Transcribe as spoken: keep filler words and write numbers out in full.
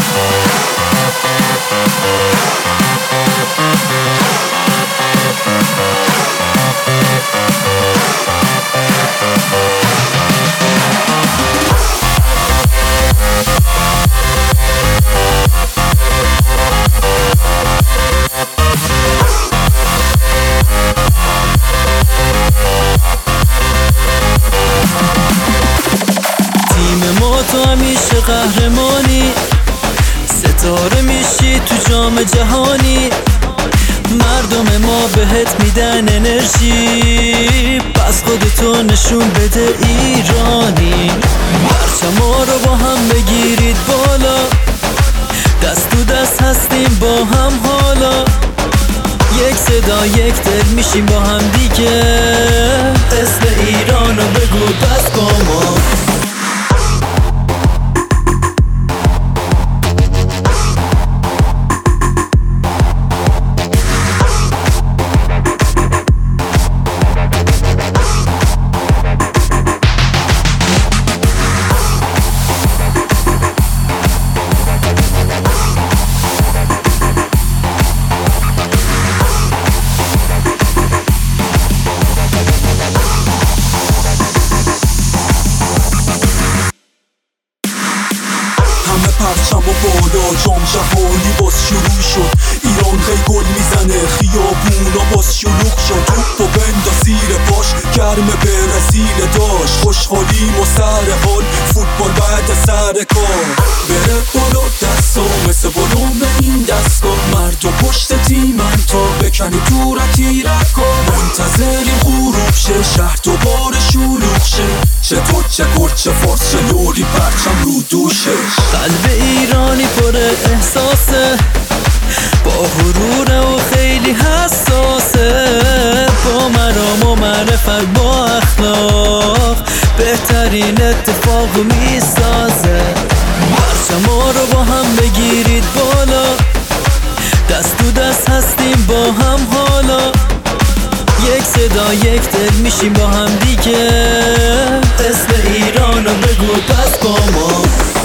تو همیشه قهرمانی، ستاره میشی تو جام جهانی. مردم ما بهت میدن انرژی، پس خودتو نشون بده ایرانی. پرچما رو با هم بگیرید بالا، دست تو دست هستیم با هم حالا. یک صدا یک دل میشیم با هم دیگه، اسم ایرانو بگو پس با ما. پرچم و بالا جام جهانی باز شروع شد. ایران خیلی گل میزنه، خیابونا باز شلوغ شد. توپ و بندا زیر پاش گرم برزیل داشت. خوشحالیم و سر حال فوتبال بعد سر کار. بره بالا دستا مثل بالون این دستگاه. مردم پشت تیمن تا بکنیم دور تیرکا. منتظریم غروب شه، شهر دوباره شلوغ شه. چه تو چه کرد چه فارس چه لوری پرچم رو دوشش. قلب ایرانی پر احساسه، با غروره و خیلی حساسه. با مرام و معرفت با اخلاق بهترین اتفاق میسازه. پرچما رو با هم بگیرید بالا، دست تو دست هستیم با هم حالا. یک صدا یک دل میشیم با هم دیگه، اسم ایرانو بگو پس با ما.